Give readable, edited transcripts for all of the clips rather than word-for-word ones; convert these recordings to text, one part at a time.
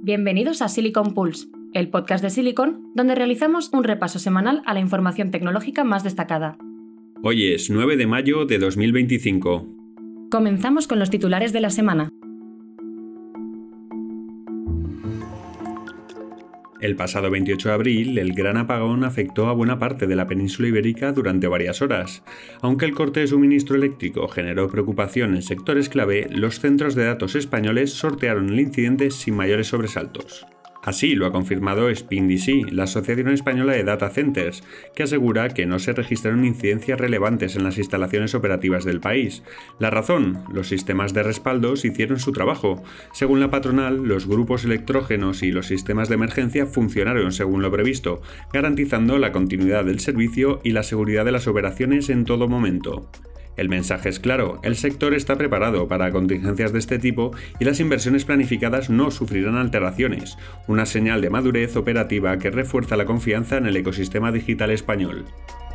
Bienvenidos a Silicon Pulse, el podcast de Silicon, donde realizamos un repaso semanal a la información tecnológica más destacada. Hoy es 9 de mayo de 2025. Comenzamos con los titulares de la semana. El pasado 28 de abril, el gran apagón afectó a buena parte de la península ibérica durante varias horas. Aunque el corte de suministro eléctrico generó preocupación en sectores clave, los centros de datos españoles sortearon el incidente sin mayores sobresaltos. Así lo ha confirmado SpinDC, la Asociación Española de Data Centers, que asegura que no se registraron incidencias relevantes en las instalaciones operativas del país. La razón: los sistemas de respaldos hicieron su trabajo. Según la patronal, los grupos electrógenos y los sistemas de emergencia funcionaron según lo previsto, garantizando la continuidad del servicio y la seguridad de las operaciones en todo momento. El mensaje es claro: el sector está preparado para contingencias de este tipo y las inversiones planificadas no sufrirán alteraciones, una señal de madurez operativa que refuerza la confianza en el ecosistema digital español.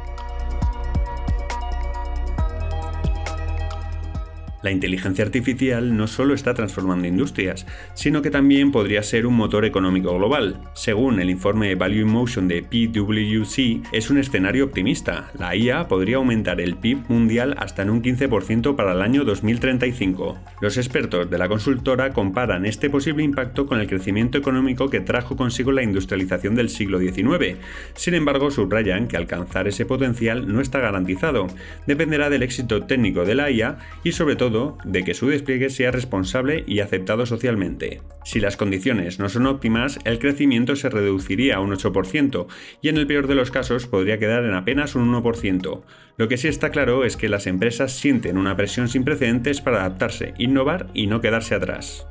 La inteligencia artificial no solo está transformando industrias, sino que también podría ser un motor económico global. Según el informe Value in Motion de PwC, es un escenario optimista. La IA podría aumentar el PIB mundial hasta en un 15% para el año 2035. Los expertos de la consultora comparan este posible impacto con el crecimiento económico que trajo consigo la industrialización del siglo XIX. Sin embargo, subrayan que alcanzar ese potencial no está garantizado. Dependerá del éxito técnico de la IA y, sobre todo, de que su despliegue sea responsable y aceptado socialmente. Si las condiciones no son óptimas, el crecimiento se reduciría a un 8% y en el peor de los casos podría quedar en apenas un 1%. Lo que sí está claro es que las empresas sienten una presión sin precedentes para adaptarse, innovar y no quedarse atrás.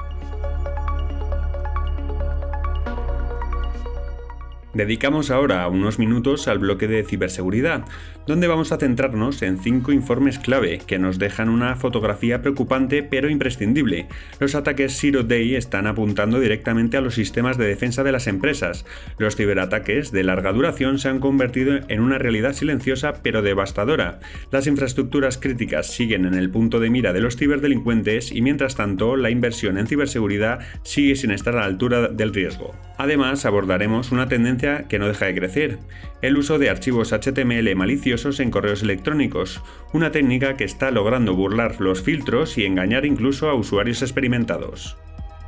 Dedicamos ahora unos minutos al bloque de ciberseguridad, donde vamos a centrarnos en 5 informes clave que nos dejan una fotografía preocupante pero imprescindible. Los ataques Zero Day están apuntando directamente a los sistemas de defensa de las empresas. Los ciberataques de larga duración se han convertido en una realidad silenciosa pero devastadora. Las infraestructuras críticas siguen en el punto de mira de los ciberdelincuentes y, mientras tanto, la inversión en ciberseguridad sigue sin estar a la altura del riesgo. Además, abordaremos una tendencia que no deja de crecer: el uso de archivos HTML maliciosos en correos electrónicos, una técnica que está logrando burlar los filtros y engañar incluso a usuarios experimentados.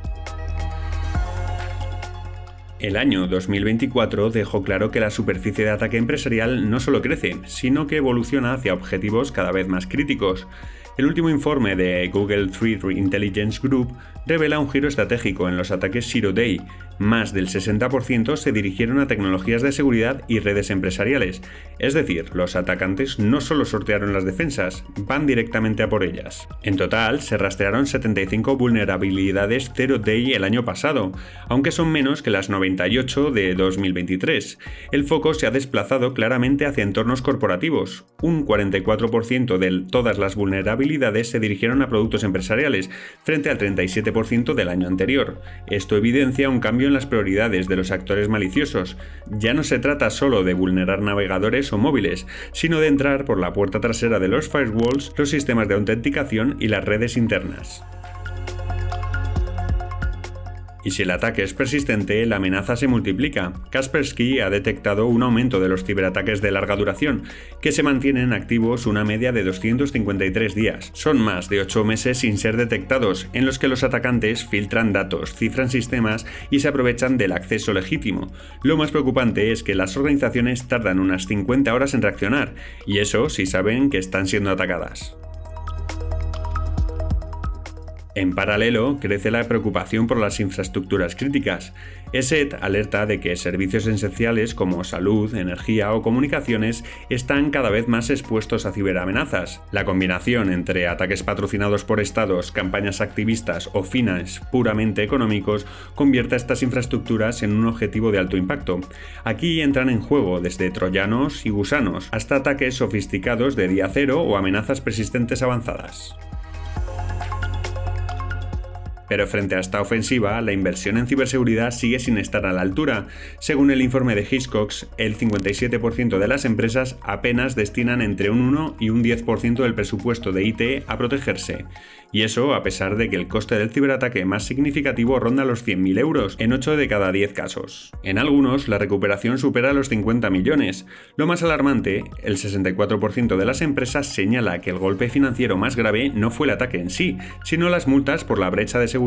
El año 2024 dejó claro que la superficie de ataque empresarial no solo crece, sino que evoluciona hacia objetivos cada vez más críticos. El último informe de Google Threat Intelligence Group revela un giro estratégico en los ataques Zero Day. Más del 60% se dirigieron a tecnologías de seguridad y redes empresariales. Es decir, los atacantes no solo sortearon las defensas, van directamente a por ellas. En total, se rastrearon 75 vulnerabilidades Zero Day el año pasado, aunque son menos que las 98 de 2023. El foco se ha desplazado claramente hacia entornos corporativos. Un 44% de todas las vulnerabilidades se dirigieron a productos empresariales, frente al 37% del año anterior. Esto evidencia un cambio en las prioridades de los actores maliciosos. Ya no se trata solo de vulnerar navegadores o móviles, sino de entrar por la puerta trasera de los firewalls, los sistemas de autenticación y las redes internas. Y si el ataque es persistente, la amenaza se multiplica. Kaspersky ha detectado un aumento de los ciberataques de larga duración, que se mantienen activos una media de 253 días. Son más de 8 meses sin ser detectados, en los que los atacantes filtran datos, cifran sistemas y se aprovechan del acceso legítimo. Lo más preocupante es que las organizaciones tardan unas 50 horas en reaccionar, y eso si saben que están siendo atacadas. En paralelo, crece la preocupación por las infraestructuras críticas. ESET alerta de que servicios esenciales como salud, energía o comunicaciones están cada vez más expuestos a ciberamenazas. La combinación entre ataques patrocinados por estados, campañas activistas o fines puramente económicos convierte a estas infraestructuras en un objetivo de alto impacto. Aquí entran en juego desde troyanos y gusanos hasta ataques sofisticados de día cero o amenazas persistentes avanzadas. Pero frente a esta ofensiva, la inversión en ciberseguridad sigue sin estar a la altura. Según el informe de Hiscox, el 57% de las empresas apenas destinan entre un 1 y un 10% del presupuesto de IT a protegerse. Y eso a pesar de que el coste del ciberataque más significativo ronda los 100.000 euros en 8 de cada 10 casos. En algunos, la recuperación supera los 50 millones. Lo más alarmante, el 64% de las empresas señala que el golpe financiero más grave no fue el ataque en sí, sino las multas por la brecha de seguridad.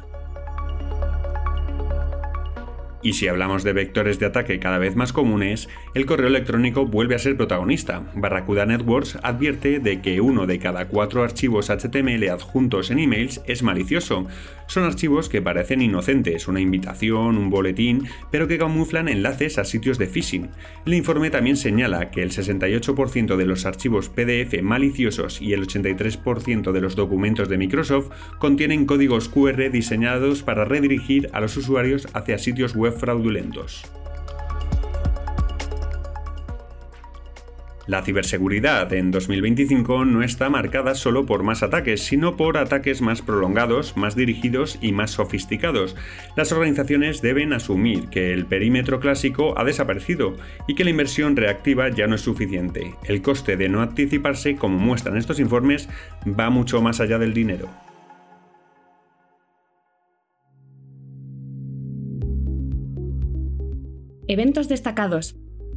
Y si hablamos de vectores de ataque cada vez más comunes, el correo electrónico vuelve a ser protagonista. Barracuda Networks advierte de que 1 de cada 4 archivos HTML adjuntos en emails es malicioso. Son archivos que parecen inocentes, una invitación, un boletín, pero que camuflan enlaces a sitios de phishing. El informe también señala que el 68% de los archivos PDF maliciosos y el 83% de los documentos de Microsoft contienen códigos QR diseñados para redirigir a los usuarios hacia sitios web fraudulentos. La ciberseguridad en 2025 no está marcada solo por más ataques, sino por ataques más prolongados, más dirigidos y más sofisticados. Las organizaciones deben asumir que el perímetro clásico ha desaparecido y que la inversión reactiva ya no es suficiente. El coste de no anticiparse, como muestran estos informes, va mucho más allá del dinero. Eventos destacados.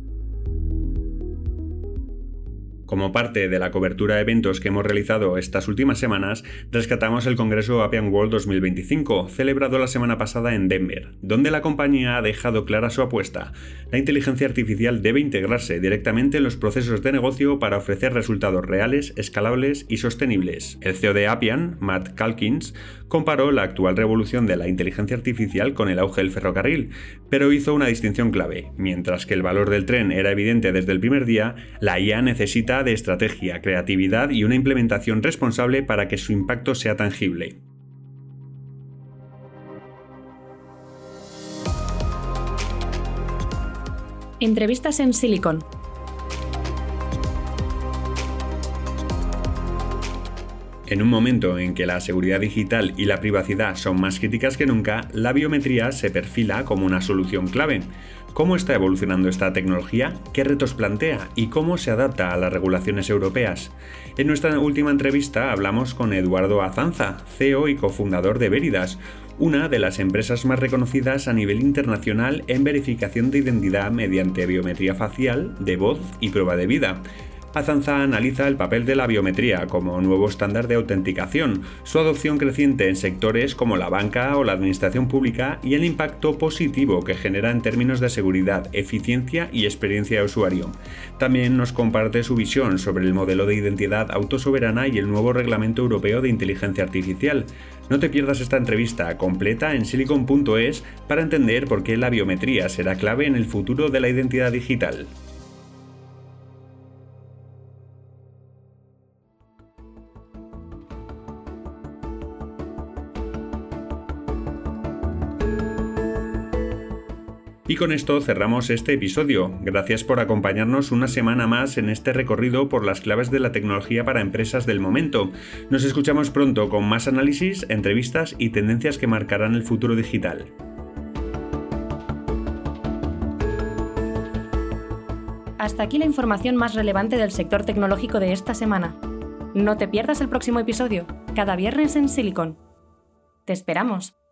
Como parte de la cobertura de eventos que hemos realizado estas últimas semanas, rescatamos el Congreso Appian World 2025, celebrado la semana pasada en Denver, donde la compañía ha dejado clara su apuesta. La inteligencia artificial debe integrarse directamente en los procesos de negocio para ofrecer resultados reales, escalables y sostenibles. El CEO de Appian, Matt Calkins, comparó la actual revolución de la inteligencia artificial con el auge del ferrocarril, pero hizo una distinción clave. Mientras que el valor del tren era evidente desde el primer día, la IA necesita de estrategia, creatividad y una implementación responsable para que su impacto sea tangible. Entrevistas en Silicon. En un momento en que la seguridad digital y la privacidad son más críticas que nunca, la biometría se perfila como una solución clave. ¿Cómo está evolucionando esta tecnología? ¿Qué retos plantea? ¿Y cómo se adapta a las regulaciones europeas? En nuestra última entrevista hablamos con Eduardo Azanza, CEO y cofundador de Veridas, una de las empresas más reconocidas a nivel internacional en verificación de identidad mediante biometría facial, de voz y prueba de vida. Azanza analiza el papel de la biometría como nuevo estándar de autenticación, su adopción creciente en sectores como la banca o la administración pública y el impacto positivo que genera en términos de seguridad, eficiencia y experiencia de usuario. También nos comparte su visión sobre el modelo de identidad autosoberana y el nuevo Reglamento Europeo de Inteligencia Artificial. No te pierdas esta entrevista completa en silicon.es para entender por qué la biometría será clave en el futuro de la identidad digital. Y con esto cerramos este episodio. Gracias por acompañarnos una semana más en este recorrido por las claves de la tecnología para empresas del momento. Nos escuchamos pronto con más análisis, entrevistas y tendencias que marcarán el futuro digital. Hasta aquí la información más relevante del sector tecnológico de esta semana. No te pierdas el próximo episodio, cada viernes en Silicon. ¡Te esperamos!